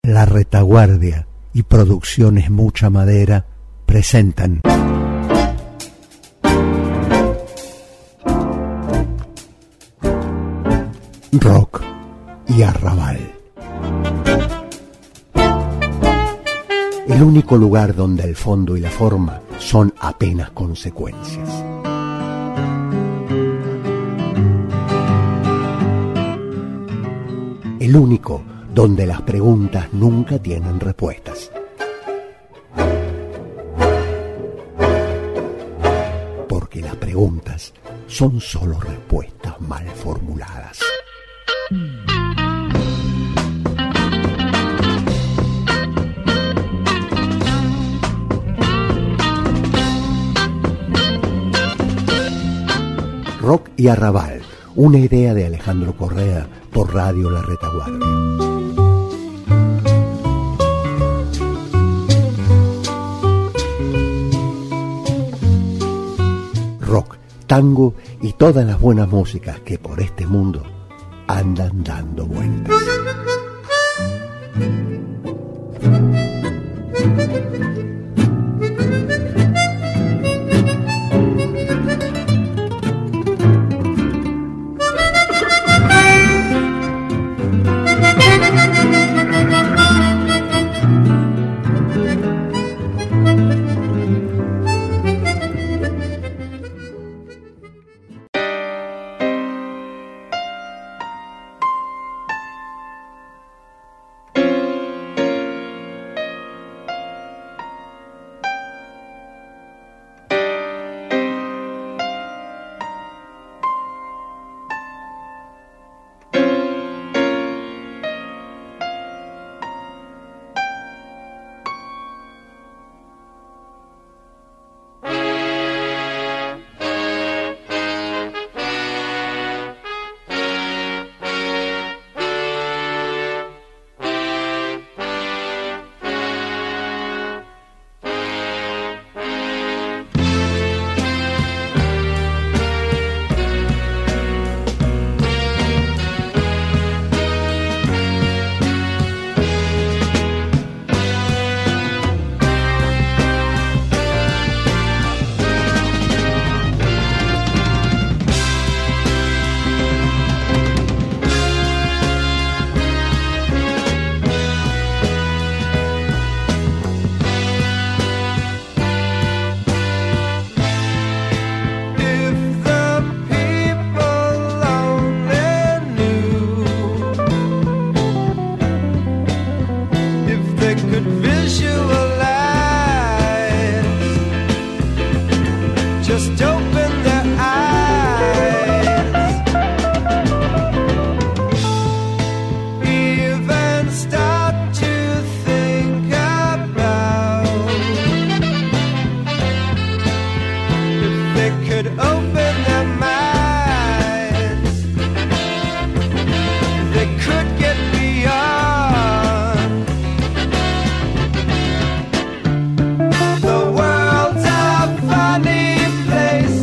La Retaguardia y Producciones Mucha Madera presentan Rock y Arrabal. El único lugar donde el fondo y la forma son apenas consecuencias. El único donde las preguntas nunca tienen respuestas. Porque las preguntas son solo respuestas mal formuladas. Rock y Arrabal, una idea de Alejandro Correa por Radio La Retaguardia. Rock, tango y todas las buenas músicas que por este mundo andan dando vueltas. The world's a funny place.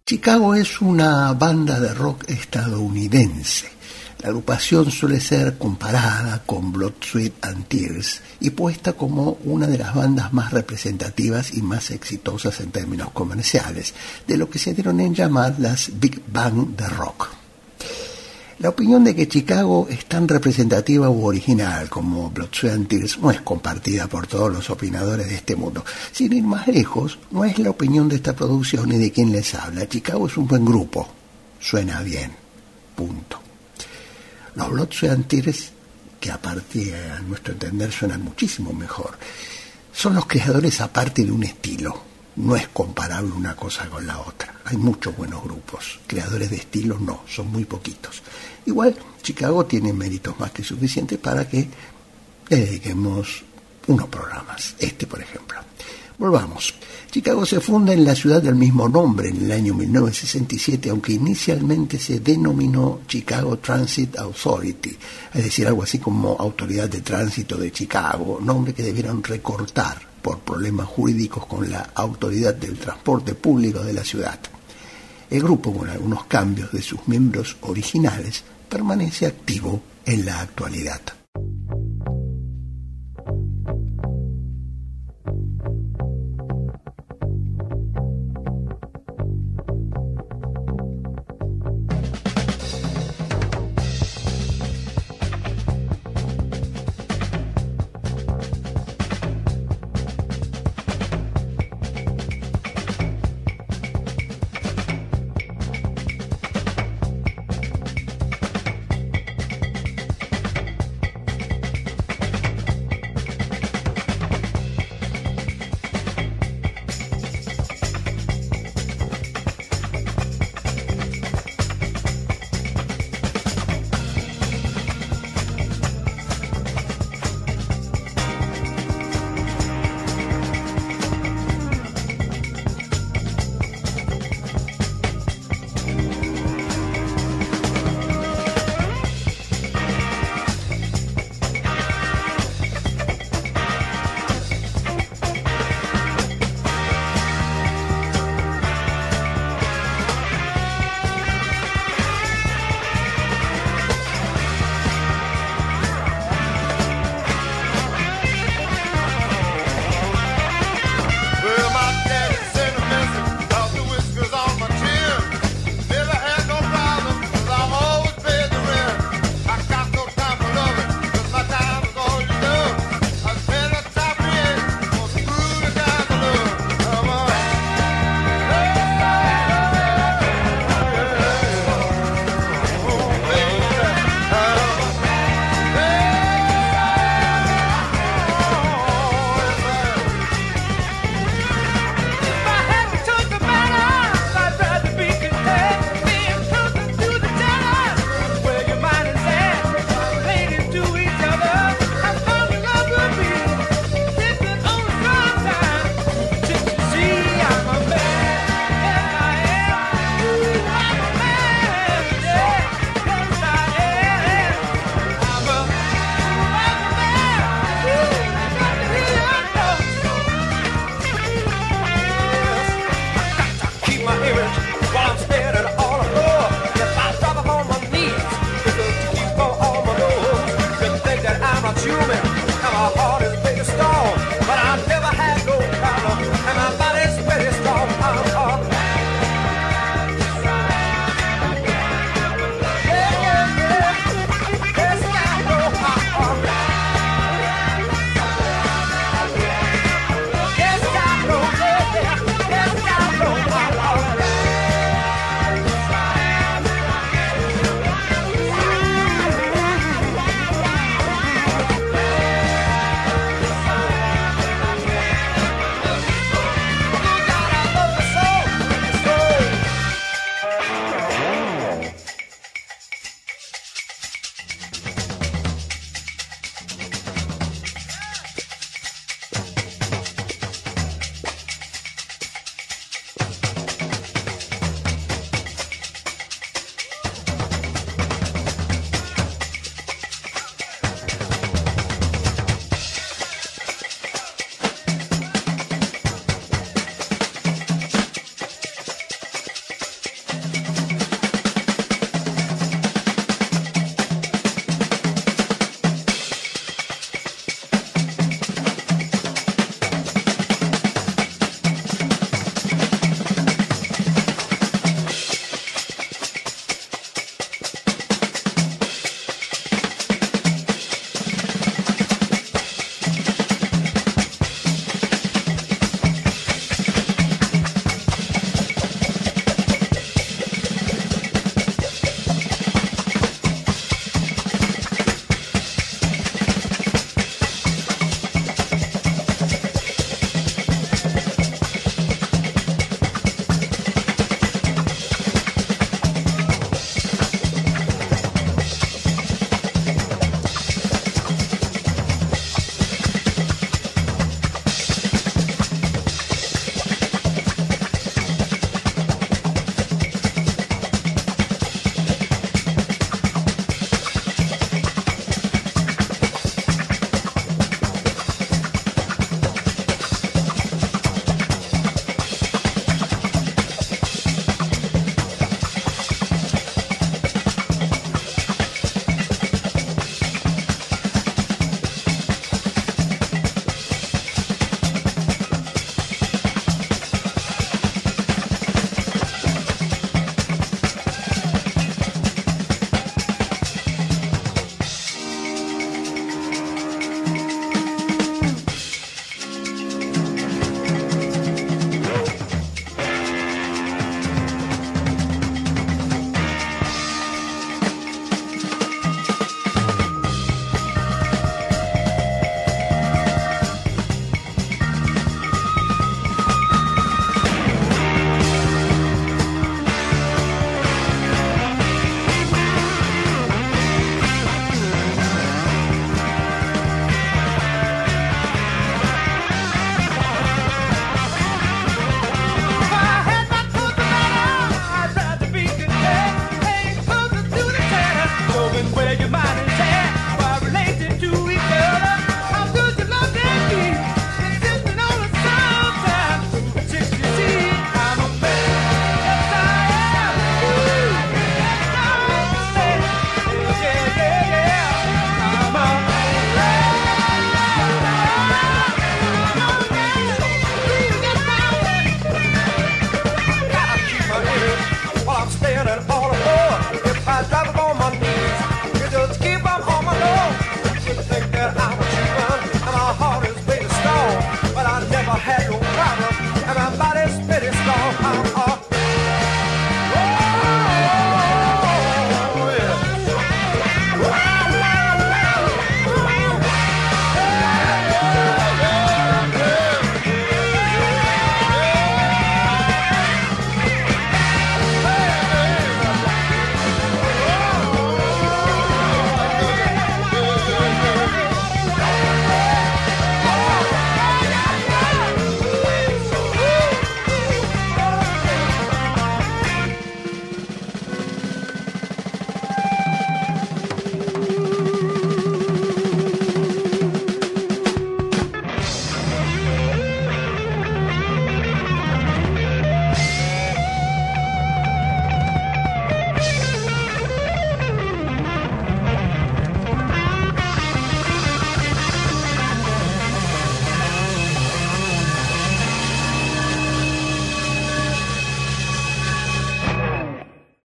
Chicago es una banda de rock estadounidense. La agrupación suele ser comparada con Blood, Sweat and Tears y puesta como una de las bandas más representativas y más exitosas en términos comerciales, de lo que se dieron en llamar las Big Bang de rock. La opinión de que Chicago es tan representativa u original como Blood, Sweat and Tears no es compartida por todos los opinadores de este mundo. Sin ir más lejos, no es la opinión de esta producción ni de quien les habla. Chicago es un buen grupo. Suena bien. Punto. Los Blood, Sweat and Tears, que aparte a nuestro entender suenan muchísimo mejor, son los creadores aparte de un estilo. No es comparable una cosa con la otra. Hay muchos buenos grupos. Creadores de estilo no, son muy poquitos. Igual, Chicago tiene méritos más que suficientes para que le dediquemos unos programas. Este, por ejemplo. Volvamos. Chicago se funda en la ciudad del mismo nombre en el año 1967, aunque inicialmente se denominó Chicago Transit Authority, es decir, algo así como Autoridad de Tránsito de Chicago, nombre que debieron recortar por problemas jurídicos con la Autoridad del Transporte Público de la ciudad. El grupo, con algunos cambios de sus miembros originales, permanece activo en la actualidad.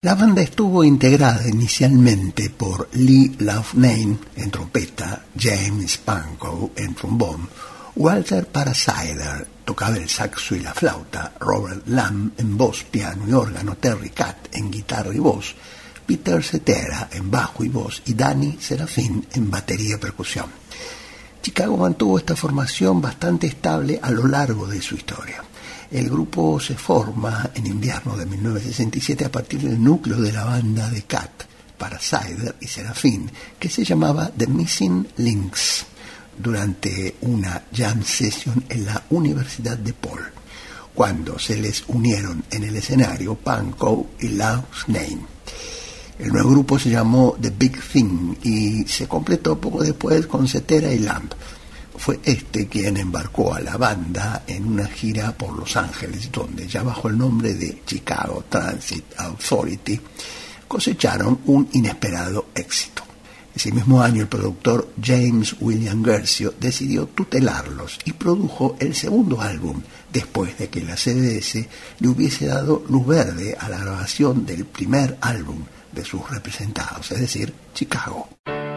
La banda estuvo integrada inicialmente por Lee Loughnane en trompeta, James Pankow en trombón, Walter Parasider tocaba el saxo y la flauta, Robert Lamb en voz, piano y órgano, Terry Catt en guitarra y voz, Peter Cetera en bajo y voz y Danny Serafin en batería y percusión. Chicago mantuvo esta formación bastante estable a lo largo de su historia. El grupo se forma en invierno de 1967 a partir del núcleo de la banda de Catt, Parasider y Serafin, que se llamaba The Missing Links, durante una jam session en la Universidad de Paul, cuando se les unieron en el escenario Pankow y Loughnane. El nuevo grupo se llamó The Big Thing y se completó poco después con Cetera y Lamb. Fue quien embarcó a la banda en una gira por Los Ángeles, donde ya bajo el nombre de Chicago Transit Authority cosecharon un inesperado éxito. Ese mismo año el productor James William Guercio decidió tutelarlos y produjo el segundo álbum, después de que la CBS le hubiese dado luz verde a la grabación del primer álbum de sus representados, es decir, Chicago.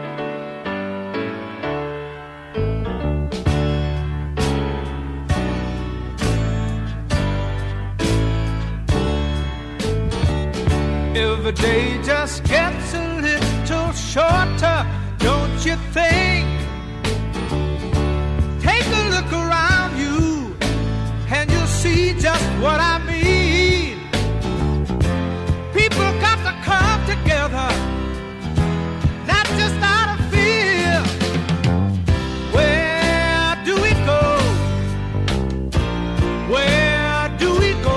Every day just gets a little shorter, don't you think? Take a look around you and you'll see just what I mean. People got to come together, not just out of fear. Where do we go? Where do we go?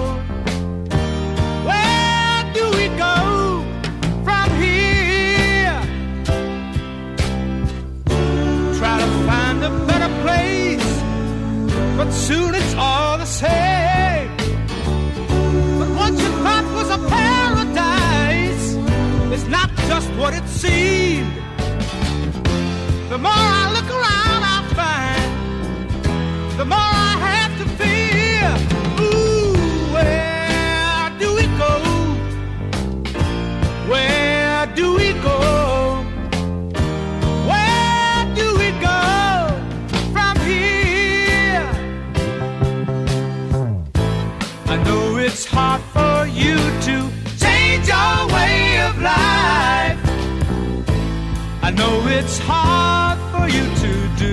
But soon it's all the same. But what you thought was a paradise is not just what it seemed. The more I look around I find, the more I have to fear. Ooh, where do we go? Where do we go? It's hard for you to change your way of life. I know it's hard for you to do.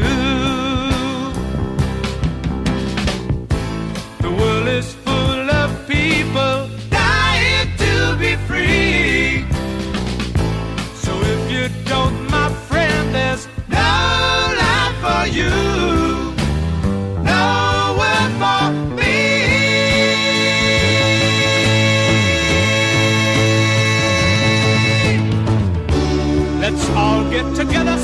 The world is full of people dying to be free. So if you don't, my friend, there's no life for you. No world for me. Let's all get together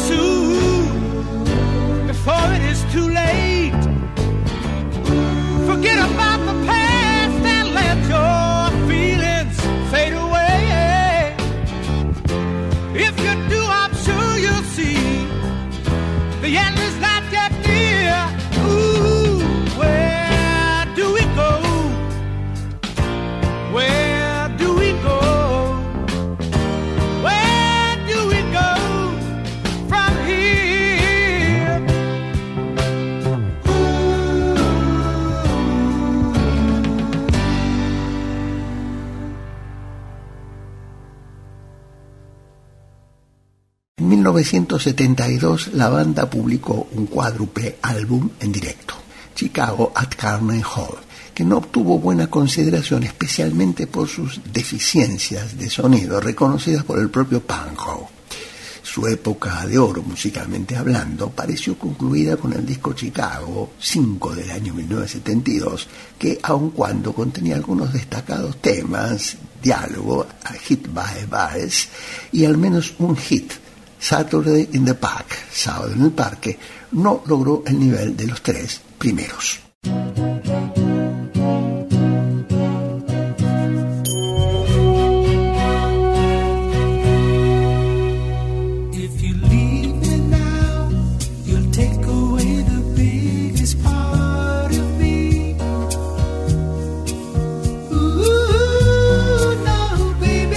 soon, before it is too late. Forget about the past and let your feelings fade away. If you do, I'm sure you'll see the end is not yet near. Ooh, where do we go? Where do we go? En 1972 la banda publicó un cuádruple álbum en directo, Chicago at Carnegie Hall, que no obtuvo buena consideración, especialmente por sus deficiencias de sonido reconocidas por el propio Pankow. Su época de oro, musicalmente hablando, pareció concluida con el disco Chicago 5 del año 1972, que aun cuando contenía algunos destacados temas, diálogo, a Hit by Baez y al menos un hit, Saturday in the Park, Sábado en el Parque, no logró el nivel de los tres primeros. Baby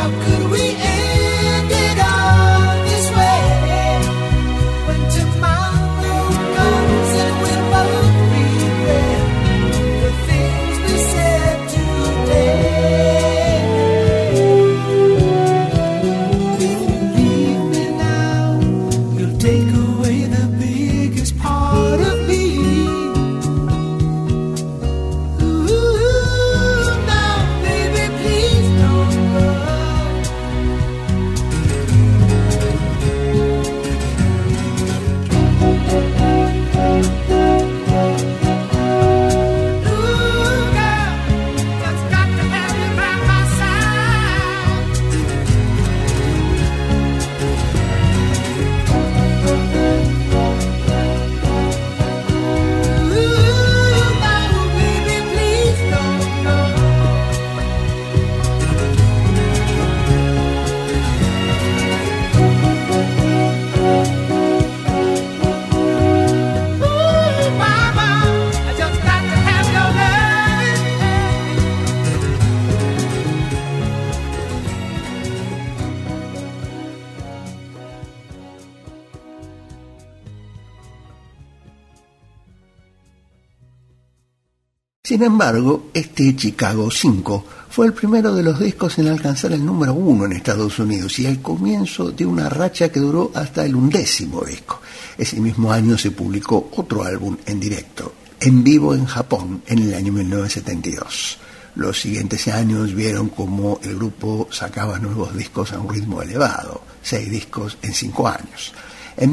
Sin embargo, este Chicago 5 fue el primero de los discos en alcanzar el número 1 en Estados Unidos y el comienzo de una racha que duró hasta el 11º disco. Ese mismo año se publicó otro álbum en directo, en vivo en Japón, en el año 1972. Los siguientes años vieron cómo el grupo sacaba nuevos discos a un ritmo elevado, 6 discos en 5 años. En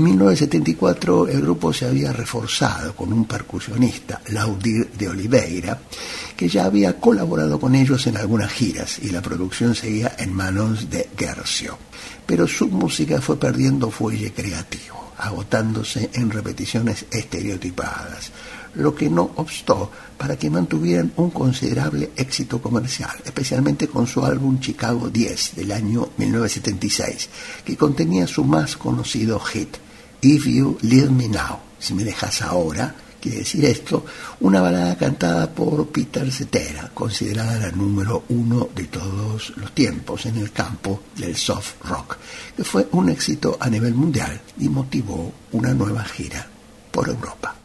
1974 el grupo se había reforzado con un percusionista, Laudir de Oliveira, que ya había colaborado con ellos en algunas giras y la producción seguía en manos de Guercio. Pero su música fue perdiendo fuelle creativo, agotándose en repeticiones estereotipadas, lo que no obstó para que mantuvieran un considerable éxito comercial, especialmente con su álbum Chicago 10 del año 1976, que contenía su más conocido hit, If You Leave Me Now, si me dejas ahora, quiere decir esto, una balada cantada por Peter Cetera, considerada la número 1 de todos los tiempos en el campo del soft rock, que fue un éxito a nivel mundial y motivó una nueva gira por Europa.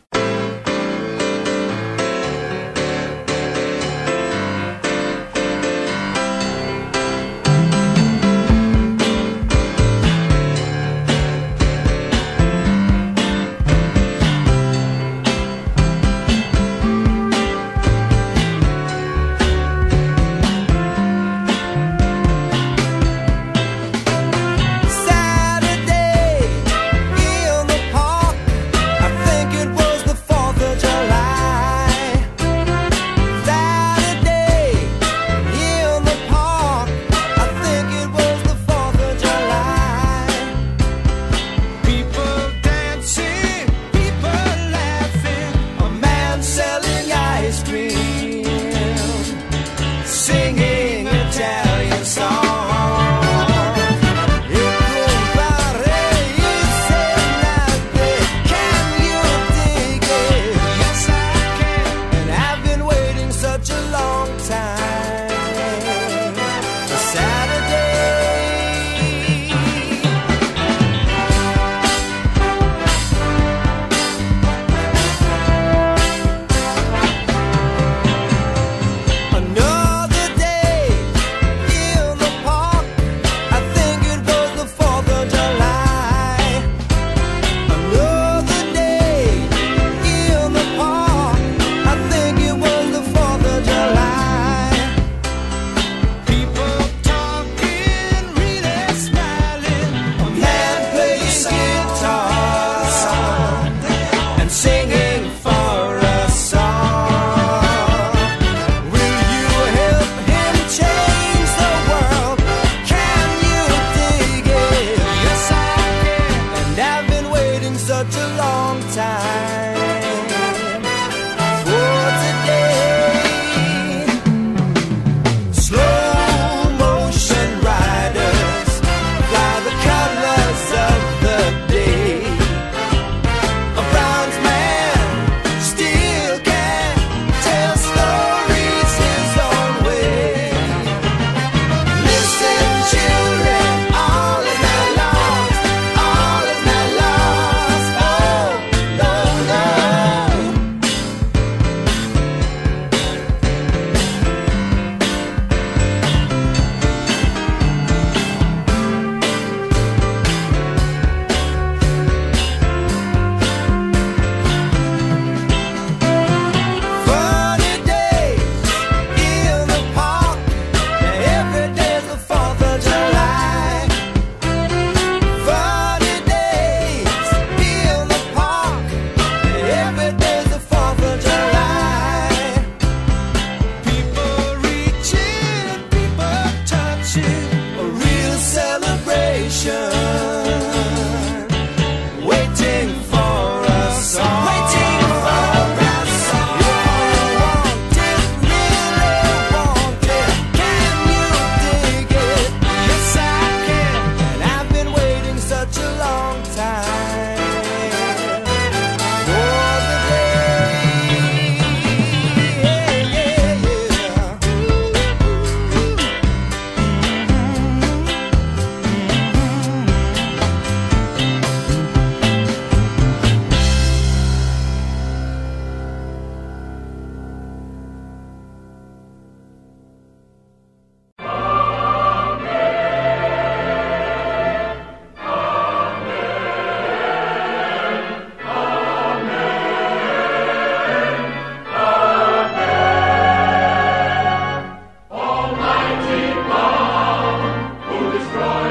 Saturday in the park, I think it was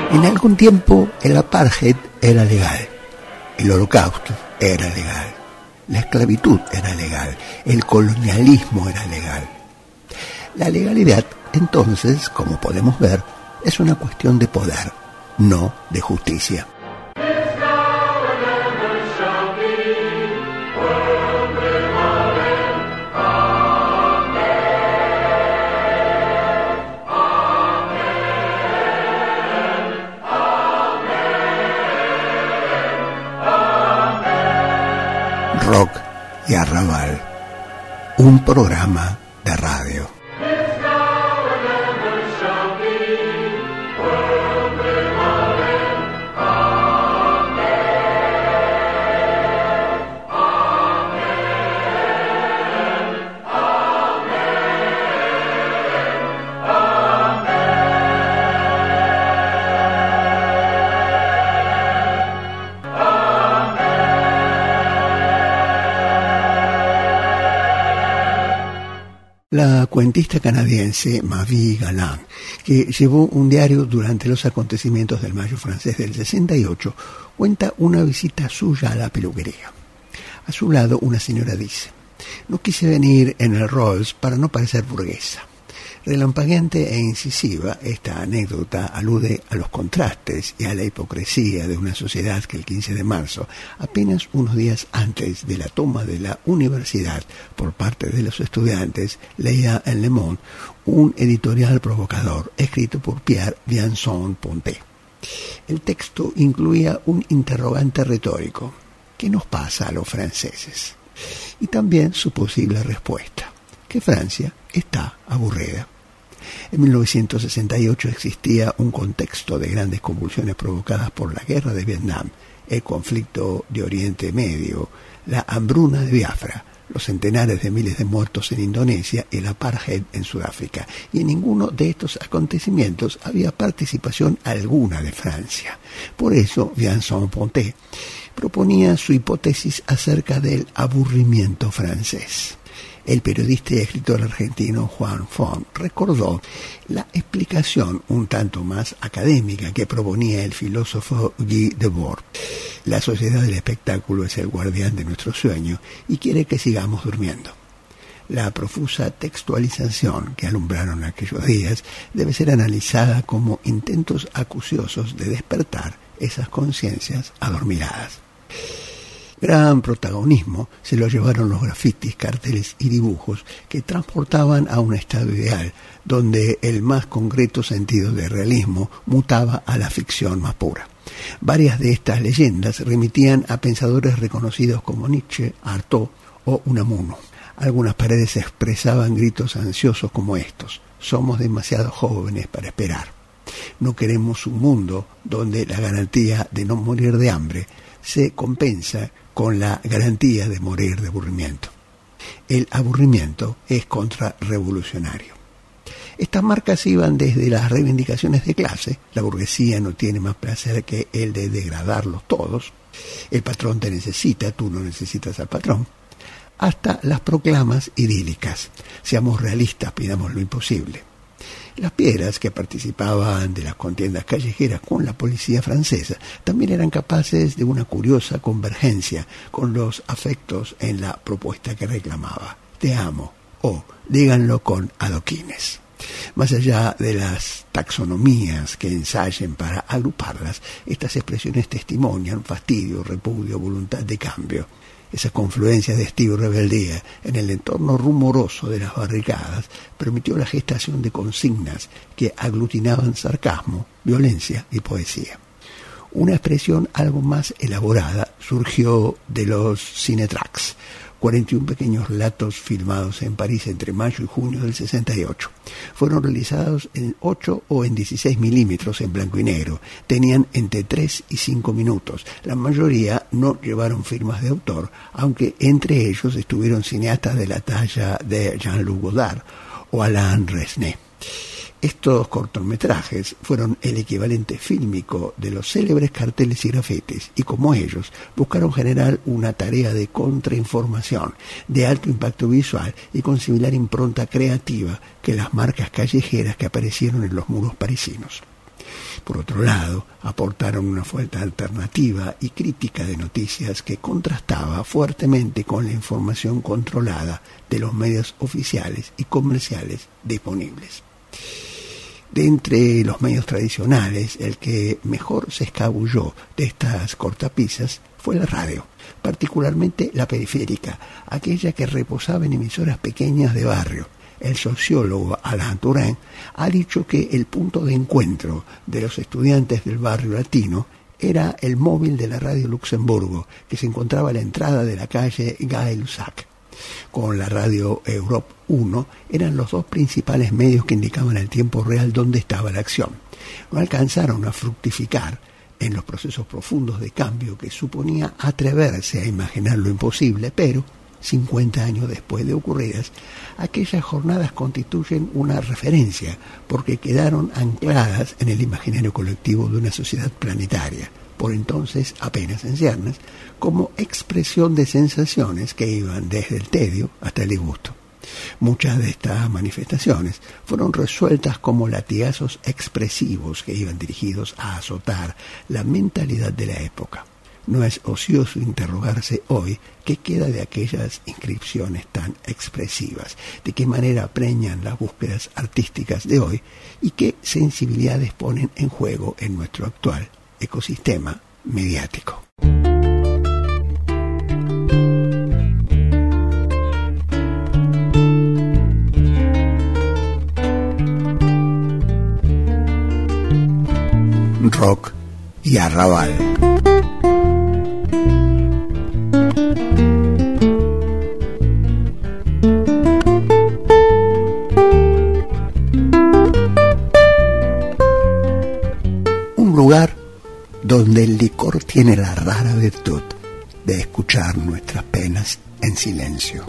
En algún tiempo el apartheid era legal, el holocausto era legal, la esclavitud era legal, el colonialismo era legal. La legalidad, entonces, como podemos ver, es una cuestión de poder, no de justicia. Rock y Arrabal, un programa de radio. La cuentista canadiense Marie Galland, que llevó un diario durante los acontecimientos del Mayo francés del 68, cuenta una visita suya a la peluquería. A su lado una señora dice: «No quise venir en el Rolls para no parecer burguesa». Relampagueante e incisiva, esta anécdota alude a los contrastes y a la hipocresía de una sociedad que el 15 de marzo, apenas unos días antes de la toma de la universidad por parte de los estudiantes, leía en Le Monde un editorial provocador escrito por Pierre Viançon-Pontet. El texto incluía un interrogante retórico: ¿qué nos pasa a los franceses? Y también su posible respuesta: que Francia está aburrida. En 1968 existía un contexto de grandes convulsiones provocadas por la guerra de Vietnam, el conflicto de Oriente Medio, la hambruna de Biafra, los centenares de miles de muertos en Indonesia y el apartheid en Sudáfrica. Y en ninguno de estos acontecimientos había participación alguna de Francia. Por eso, Viançon-Pontet proponía su hipótesis acerca del aburrimiento francés. El periodista y escritor argentino Juan Font recordó la explicación un tanto más académica que proponía el filósofo Guy Debord. La sociedad del espectáculo es el guardián de nuestro sueño y quiere que sigamos durmiendo. La profusa textualización que alumbraron aquellos días debe ser analizada como intentos acuciosos de despertar esas conciencias adormiladas. Gran protagonismo se lo llevaron los grafitis, carteles y dibujos que transportaban a un estado ideal, donde el más concreto sentido de realismo mutaba a la ficción más pura. Varias de estas leyendas remitían a pensadores reconocidos como Nietzsche, Artaud o Unamuno. Algunas paredes expresaban gritos ansiosos como estos: «Somos demasiado jóvenes para esperar. No queremos un mundo donde la garantía de no morir de hambre se compensa con la garantía de morir de aburrimiento. El aburrimiento es contrarrevolucionario». Estas marcas iban desde las reivindicaciones de clase: la burguesía no tiene más placer que el de degradarlos todos, el patrón te necesita, tú no necesitas al patrón, hasta las proclamas idílicas: seamos realistas, pidamos lo imposible. Las piedras que participaban de las contiendas callejeras con la policía francesa también eran capaces de una curiosa convergencia con los afectos en la propuesta que reclamaba: te amo, o díganlo con adoquines. Más allá de las taxonomías que ensayen para agruparlas, estas expresiones testimonian fastidio, repudio, voluntad de cambio. Esa confluencia de estío y rebeldía en el entorno rumoroso de las barricadas permitió la gestación de consignas que aglutinaban sarcasmo, violencia y poesía. Una expresión algo más elaborada surgió de los cinetracks, 41 pequeños relatos filmados en París entre mayo y junio del 68. Fueron realizados en 8 o en 16 milímetros en blanco y negro. Tenían entre 3 y 5 minutos. La mayoría no llevaron firmas de autor, aunque entre ellos estuvieron cineastas de la talla de Jean-Luc Godard o Alain Resnais. Estos cortometrajes fueron el equivalente fílmico de los célebres carteles y grafitis, y como ellos, buscaron generar una tarea de contrainformación, de alto impacto visual y con similar impronta creativa que las marcas callejeras que aparecieron en los muros parisinos. Por otro lado, aportaron una fuente alternativa y crítica de noticias que contrastaba fuertemente con la información controlada de los medios oficiales y comerciales disponibles. De entre los medios tradicionales, el que mejor se escabulló de estas cortapisas fue la radio, particularmente la periférica, aquella que reposaba en emisoras pequeñas de barrio. El sociólogo Alain Touraine ha dicho que el punto de encuentro de los estudiantes del barrio latino era el móvil de la Radio Luxemburgo, que se encontraba a la entrada de la calle Gay-Lussac. Con la radio Europe 1 eran los dos principales medios que indicaban el tiempo real donde estaba la acción. No alcanzaron a fructificar en los procesos profundos de cambio que suponía atreverse a imaginar lo imposible, pero 50 años después de ocurridas, aquellas jornadas constituyen una referencia porque quedaron ancladas en el imaginario colectivo de una sociedad planetaria, por entonces apenas en ciernes, como expresión de sensaciones que iban desde el tedio hasta el disgusto. Muchas de estas manifestaciones fueron resueltas como latigazos expresivos que iban dirigidos a azotar la mentalidad de la época. No es ocioso interrogarse hoy qué queda de aquellas inscripciones tan expresivas, de qué manera preñan las búsquedas artísticas de hoy y qué sensibilidades ponen en juego en nuestro actual ecosistema mediático. Rock y arrabal. Un lugar donde el licor tiene la rara virtud de escuchar nuestras penas en silencio.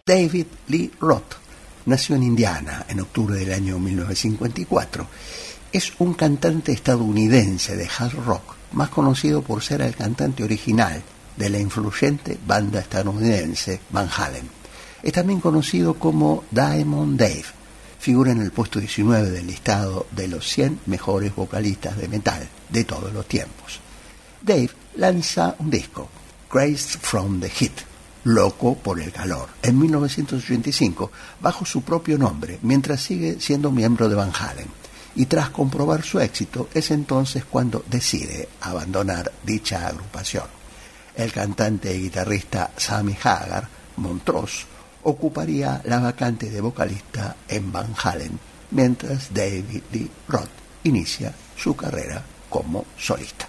David Lee Roth nació en Indiana en octubre del año 1954. Es un cantante estadounidense de hard rock, más conocido por ser el cantante original de la influyente banda estadounidense Van Halen. Es también conocido como Diamond Dave. Figura en el puesto 19 del listado de los 100 mejores vocalistas de metal de todos los tiempos. Dave lanza un disco, Crazed from the Heat, Loco por el calor, en 1985, bajo su propio nombre, mientras sigue siendo miembro de Van Halen. Y tras comprobar su éxito, es entonces cuando decide abandonar dicha agrupación. El cantante y guitarrista Sammy Hagar, Montrose, ocuparía la vacante de vocalista en Van Halen, mientras David Lee Roth inicia su carrera como solista.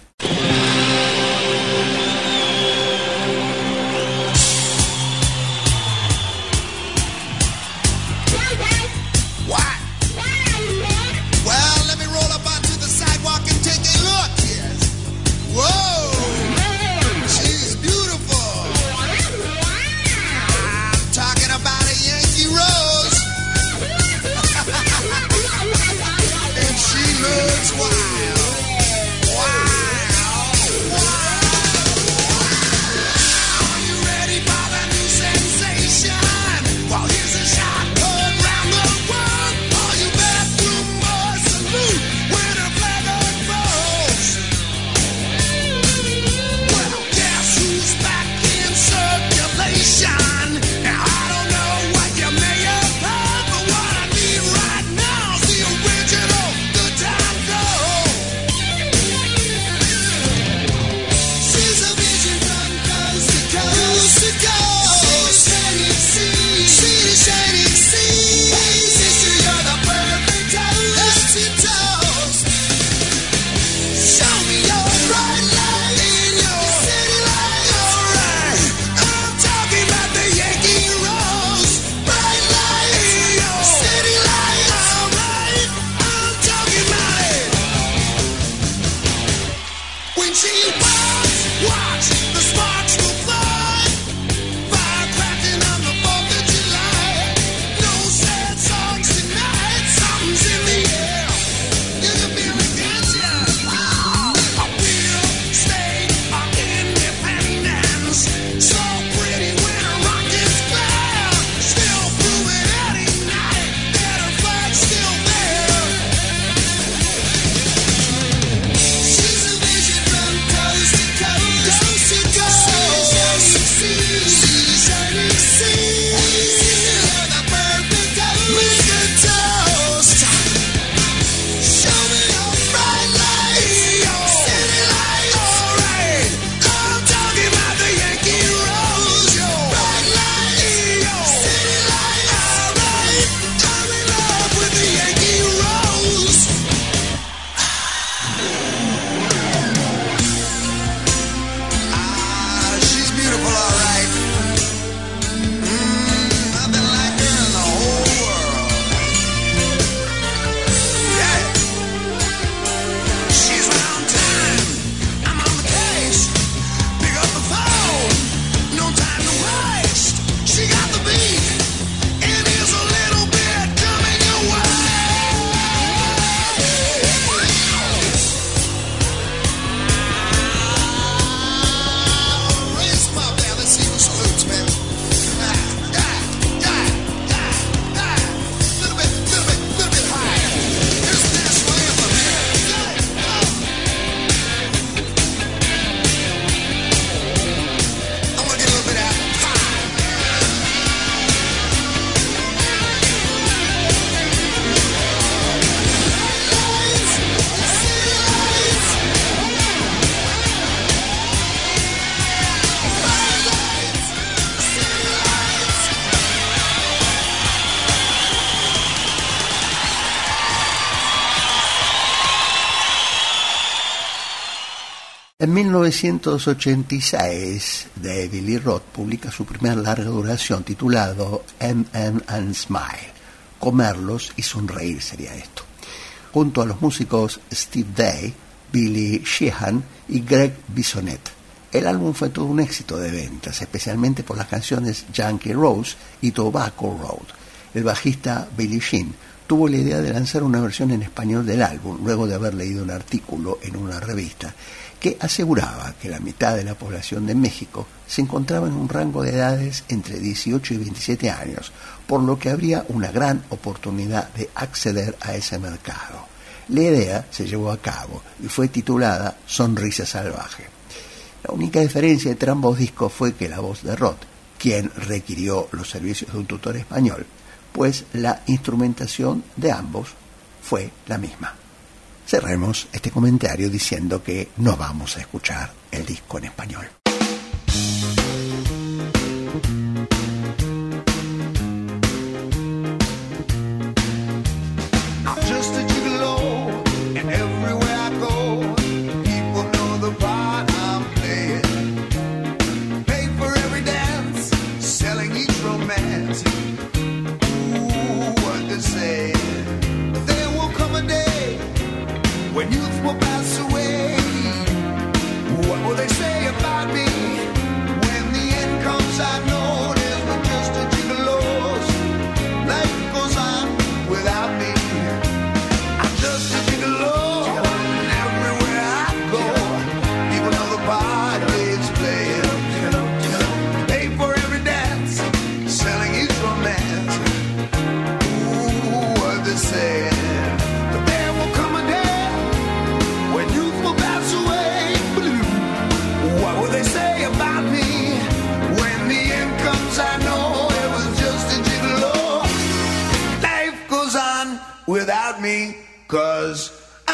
En 1986, David Lee Roth publica su primer larga duración titulado M.M. and Smile. Comerlos y sonreír sería esto. Junto a los músicos Steve Day, Billy Sheehan y Greg Bissonette. El álbum fue todo un éxito de ventas, especialmente por las canciones Yankee Rose y Tobacco Road. El bajista Billy Sheehan tuvo la idea de lanzar una versión en español del álbum, luego de haber leído un artículo en una revista que aseguraba que la mitad de la población de México se encontraba en un rango de edades entre 18 y 27 años, por lo que habría una gran oportunidad de acceder a ese mercado. La idea se llevó a cabo y fue titulada Sonrisa Salvaje. La única diferencia entre ambos discos fue que la voz de Roth, quien requirió los servicios de un tutor español, pues la instrumentación de ambos fue la misma. Cerremos este comentario diciendo que no vamos a escuchar el disco en español. Without me, 'cause I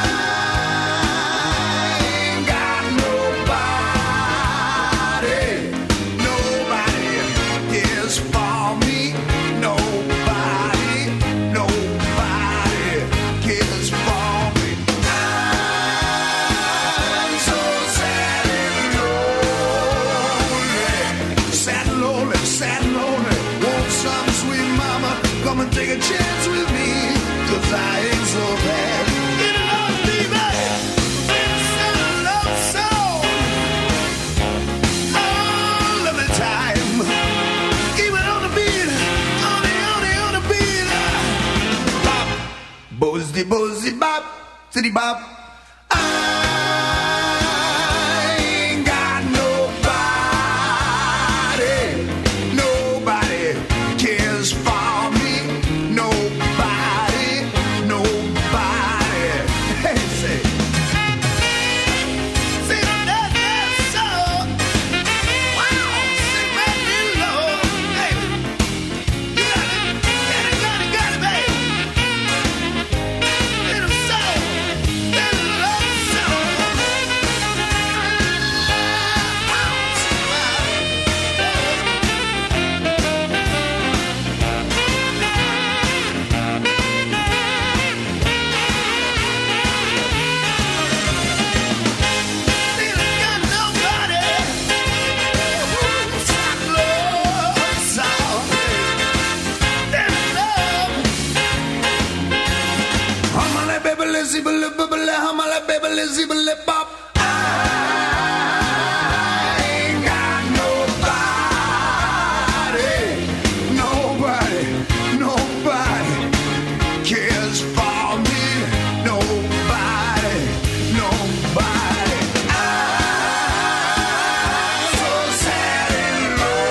ain't got nobody. Nobody cares for me. Nobody cares for me. I'm so sad and lonely, sad and lonely. Want some sweet mama come and take a chance with me? 'Cause I ain't so bad. Get it on, baby. It's a love song. All of the time. Keep it on the beat. On the beat. Bop. Bozzy, bozzy, bop. City bop. I ain't got nobody. Nobody cares for me. Nobody. Hey, say. See that song. Wow, sing that little low, baby. You got it, baby. Little soul, little love song. Bop. I ain't got nobody cares for me. Nobody. I'm so sad and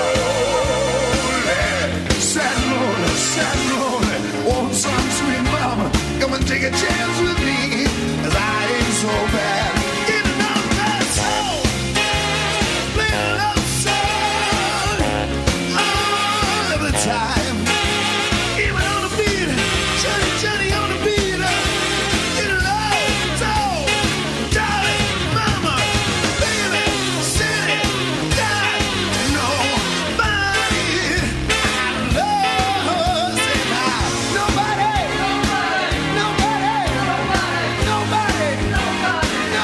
lonely. Want some sweet mama come and take a chance with me? 'Cause I ain't so bad. Get it on that soul. Play a love song all of the time. Even on the beat. Johnny on the beat. Get it on soul. Darling, mama, baby, city, got nobody. I love, say now, nobody.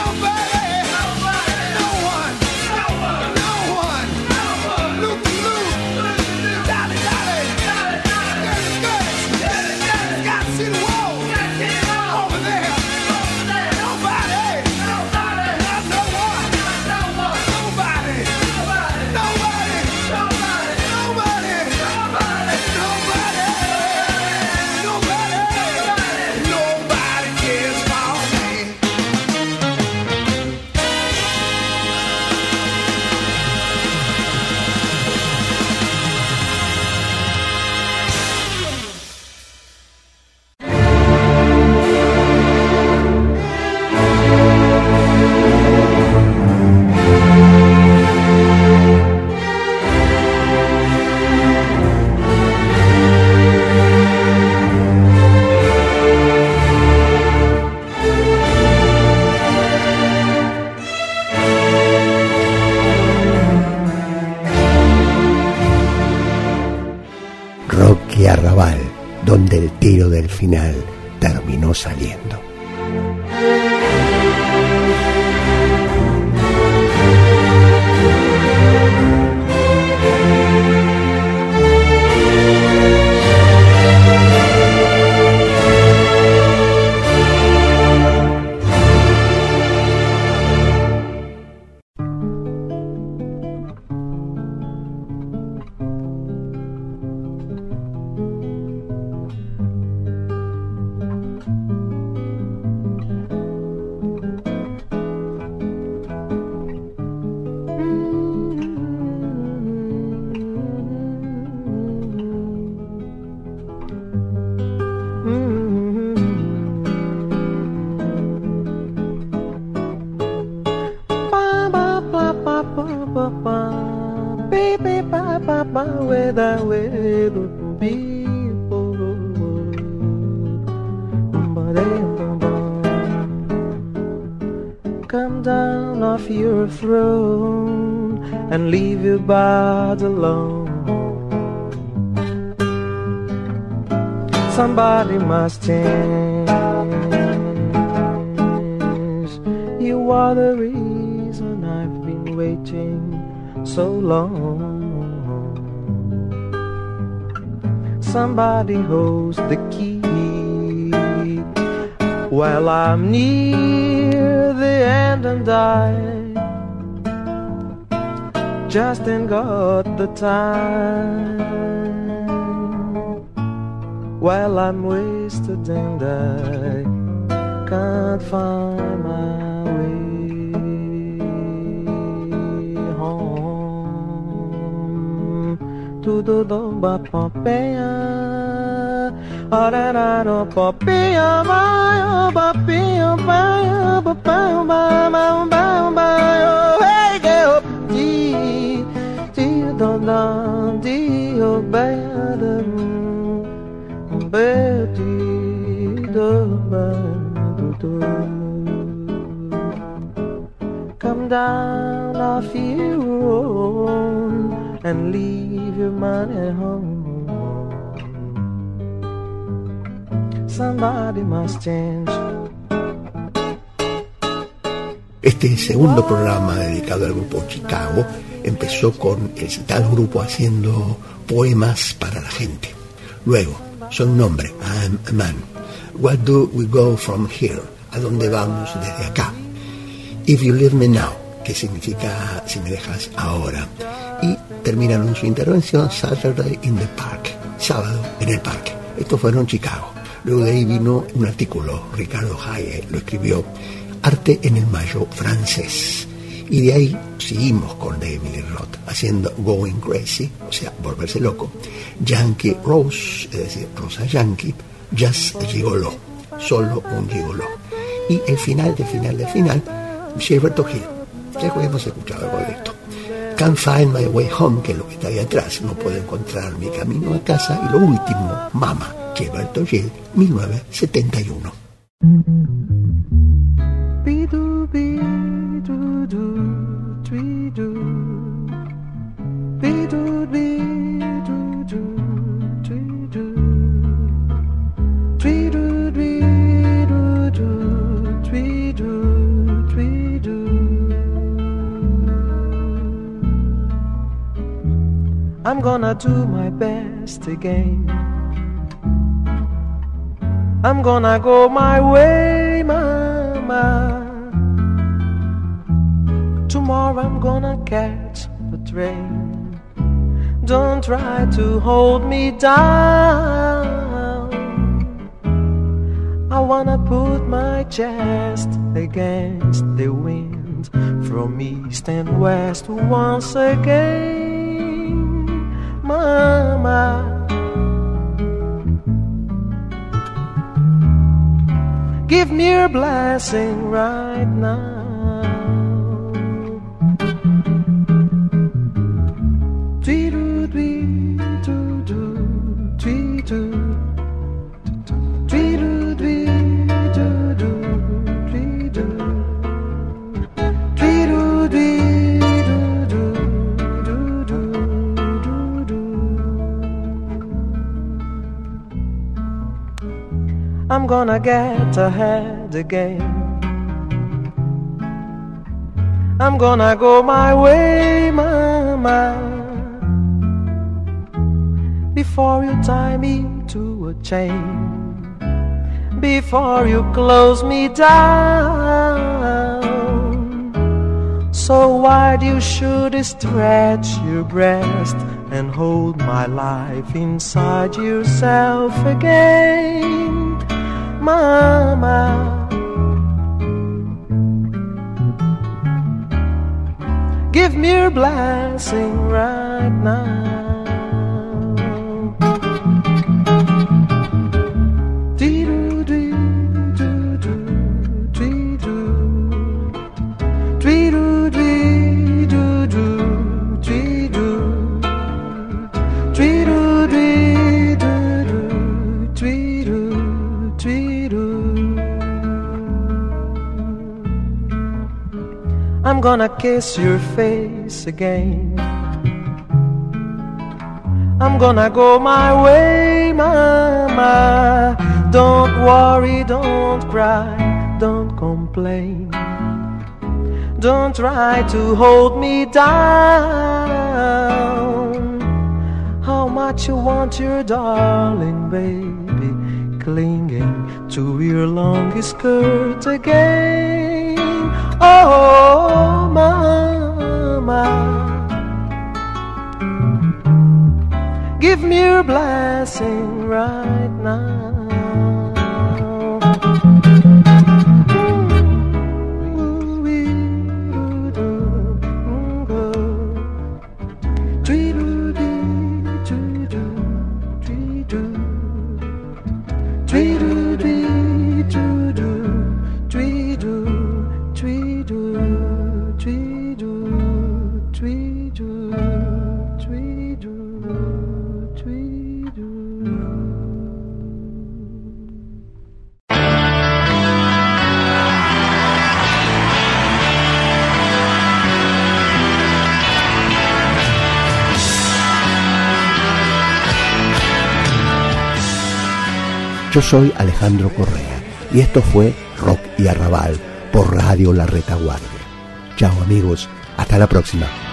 donde el tiro del final terminó saliendo. Come down off your throne and leave your body alone. Somebody must change. You are the reason I've been waiting so long. Somebody holds the key while I'm near the end and I just ain't got the time. While I'm wasted and I can't find my way home to the Domba Pompeia. Arararo Pompeia, my Pompeia, my Pompeia, my hey, go, di, don, di, obey them. Come down off your own and leave your money at home. Somebody must change. Este segundo programa dedicado al grupo Chicago empezó con el citado grupo haciendo poemas para la gente. Luego, son nombre, I'm a man. What do we go from here? ¿A dónde vamos desde acá? If you leave me now, que significa si me dejas ahora. Y terminaron su intervención Saturday in the Park, sábado en el parque. Estos fueron Chicago. Luego de ahí vino un artículo, Ricardo Haye lo escribió, Arte en el Mayo francés. Y de ahí seguimos con David Lee Roth haciendo Going Crazy, o sea, volverse loco. Yankee Rose, es decir, Rosa Yankee, Jazz Gigoló, solo un gigoló. Y el final, Gilberto Gil. Ya hemos escuchado algo de esto. Can't Find My Way Home, que es lo que está ahí atrás, no puedo encontrar mi camino a casa. Y lo último, Mama, Gilberto Gil, 1971. I'm gonna do my best again. I'm gonna go my way, mama. Tomorrow I'm gonna catch the train. Don't try to hold me down. I wanna put my chest against the wind from east and west once again. Mama, give me your blessing right now. Tweedoo, tweedoo, tweedoo, tweedoo, tweedoo, tweedoo, tweedoo, tweedoo. I'm gonna get ahead again. I'm gonna go my way, mama, before you tie me to a chain, before you close me down. So wide you should stretch your breast and hold my life inside yourself again, mama. Give me your blessing right now. I'm gonna kiss your face again. I'm gonna go my way, mama. Don't worry, don't cry, don't complain. Don't try to hold me down. How much you want your darling baby clinging to your long skirt again. Oh, mama, give me your blessing right now. Yo soy Alejandro Correa y esto fue Rock y Arrabal por Radio La Retaguardia. Chao amigos, hasta la próxima.